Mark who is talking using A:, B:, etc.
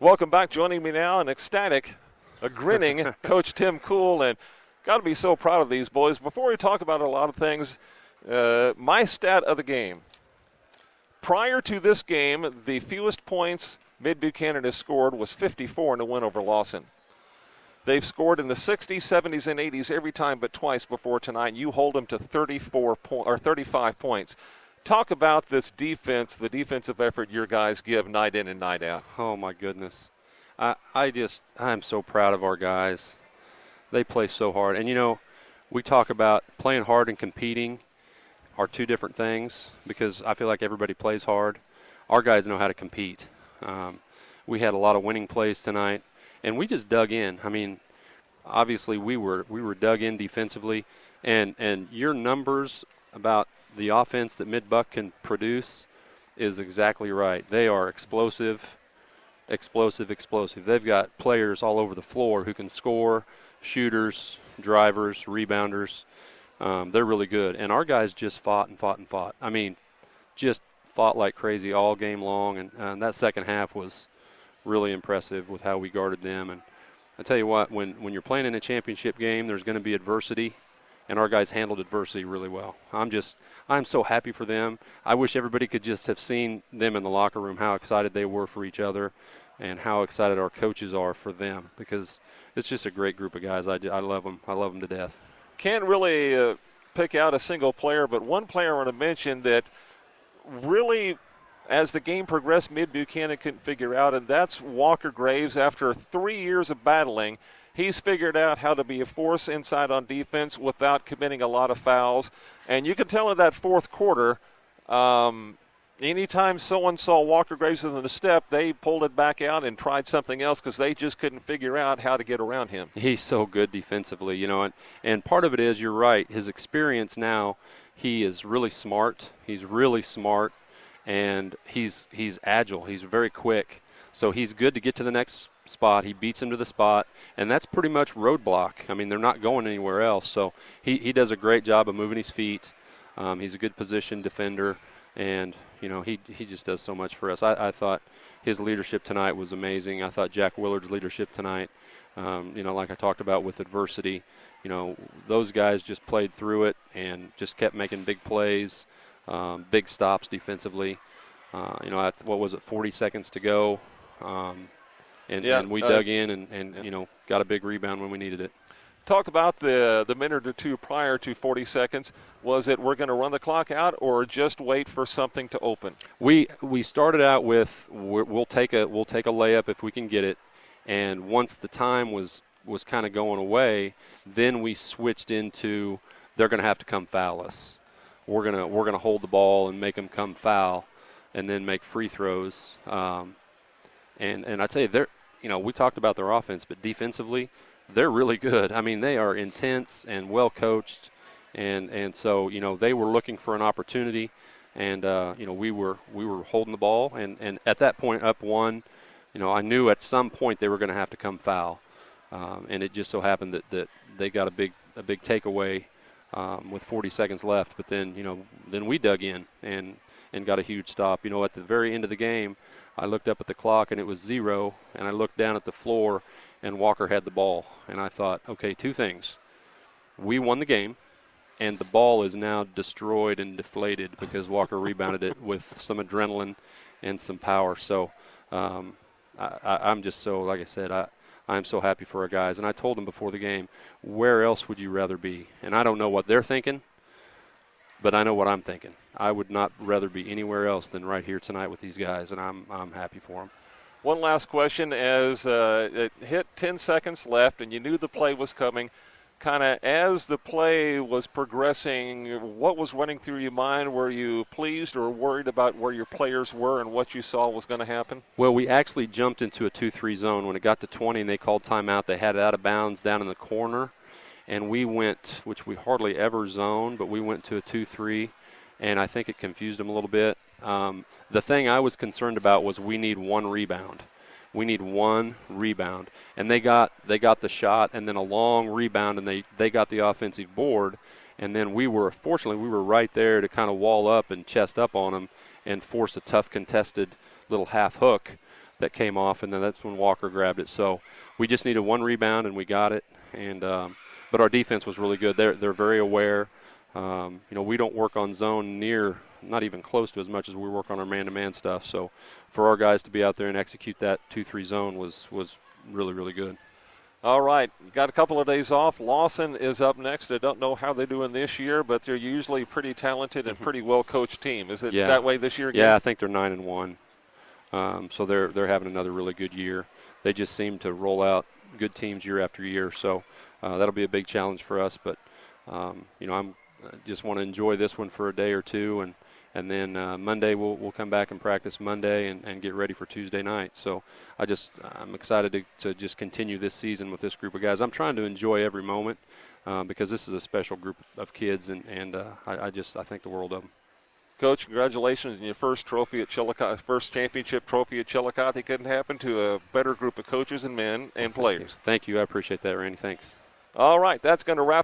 A: Welcome back. Joining me now, an ecstatic, a grinning Coach Tim Kuhl, and got to be so proud of these boys. Before we talk about a lot of things, my stat of the game. Prior to this game, the fewest points Mid-Buchanan has scored was 54 in the win over Lawson. They've scored in the 60s, 70s, and 80s every time but twice before tonight. You hold them to 35 points. Talk about this defense, the defensive effort your guys give night in and night out.
B: Oh, my goodness. I'm so proud of our guys. They play so hard. And, you know, we talk about playing hard and competing are two different things because I feel like everybody plays hard. Our guys know how to compete. We had a lot of winning plays tonight, and we just dug in. I mean, obviously we were dug in defensively, and your numbers about the offense that Mid-Buck can produce is exactly right. They are explosive. They've got players all over the floor who can score, shooters, drivers, rebounders. They're really good. And our guys just fought and fought and fought. I mean, just fought like crazy all game long. And that second half was really impressive with how we guarded them. And I tell you what, when you're playing in a championship game, there's going to be adversity. And our guys handled adversity really well. I'm so happy for them. I wish everybody could just have seen them in the locker room, how excited they were for each other and how excited our coaches are for them because it's just a great group of guys. I love them. I love them to death.
A: Can't really pick out a single player, but one player I want to mention that really, as the game progressed, Mid-Buchanan couldn't figure out, and that's Walker Graves. After 3 years of battling, he's figured out how to be a force inside on defense without committing a lot of fouls. And you can tell in that fourth quarter, anytime someone saw Walker Graves in the step, they pulled it back out and tried something else because they just couldn't figure out how to get around him.
B: He's so good defensively, you know, and part of it is, you're right, his experience now, he is really smart. He's really smart, and he's agile. He's very quick. So he's good to get to the next spot. He beats him to the spot, and that's pretty much roadblock. I mean, they're not going anywhere else. So he does a great job of moving his feet. He's a good position defender, and, you know, he just does so much for us. I thought his leadership tonight was amazing. I thought Jack Willard's leadership tonight, you know, like I talked about with adversity, you know, those guys just played through it and just kept making big plays, big stops defensively. You know, what was it, 40 seconds to go? And we dug in and you know, got a big rebound when we needed it.
A: Talk about the minute or two prior to 40 seconds. Was it we're going to run the clock out or just wait for something to open?
B: We started out with we'll take a layup if we can get it, and once the time was kind of going away, then we switched into they're going to have to come foul us. We're gonna hold the ball and make them come foul, and then make free throws. And I tell you, you know, we talked about their offense, but defensively, they're really good. I mean, they are intense and well coached, and so, you know, they were looking for an opportunity, and you know, we were holding the ball, and at that point, up one, you know, I knew at some point they were going to have to come foul, and it just so happened that they got a big takeaway with 40 seconds left, but then, you know, then we dug in and got a huge stop. You know, at the very end of the game, I looked up at the clock and it was 0, and I looked down at the floor and Walker had the ball. And I thought, okay, two things. We won the game, and the ball is now destroyed and deflated because Walker rebounded it with some adrenaline and some power. So I'm just so, like I said, I'm so happy for our guys. And I told them before the game, where else would you rather be? And I don't know what they're thinking, but I know what I'm thinking. I would not rather be anywhere else than right here tonight with these guys, and I'm happy for them.
A: One last question. As it hit 10 seconds left and you knew the play was coming, kind of as the play was progressing, what was running through your mind? Were you pleased or worried about where your players were and what you saw was going to happen?
B: Well, we actually jumped into a 2-3 zone. When it got to 20 and they called timeout, they had it out of bounds down in the corner. And we went, which we hardly ever zone, but we went to a 2-3, and I think it confused them a little bit. The thing I was concerned about was we need one rebound. We need one rebound. And they got the shot and then a long rebound, and they got the offensive board. And then fortunately, we were right there to kind of wall up and chest up on them and force a tough contested little half hook. that came off, and then that's when Walker grabbed it. So we just needed one rebound, and we got it. And but our defense was really good. They're very aware. We don't work on zone not even close to as much as we work on our man-to-man stuff. So for our guys to be out there and execute that 2-3 zone was really, really good.
A: All right, got a couple of days off. Lawson is up next. I don't know how they're doing this year, but they're usually pretty talented and pretty well-coached team. Is it that way this year again?
B: Yeah, I think they're 9-1. So they're having another really good year. They just seem to roll out good teams year after year. So that'll be a big challenge for us. But I'm just want to enjoy this one for a day or two, and then Monday we'll come back and practice Monday and get ready for Tuesday night. So I'm excited to just continue this season with this group of guys. I'm trying to enjoy every moment because this is a special group of kids, and I think the world of them.
A: Coach, congratulations on your first trophy at Chillicothe, first championship trophy at Chillicothe. It couldn't happen to a better group of coaches and men and players.
B: Thank you. I appreciate that, Randy. Thanks.
A: All right, that's going to wrap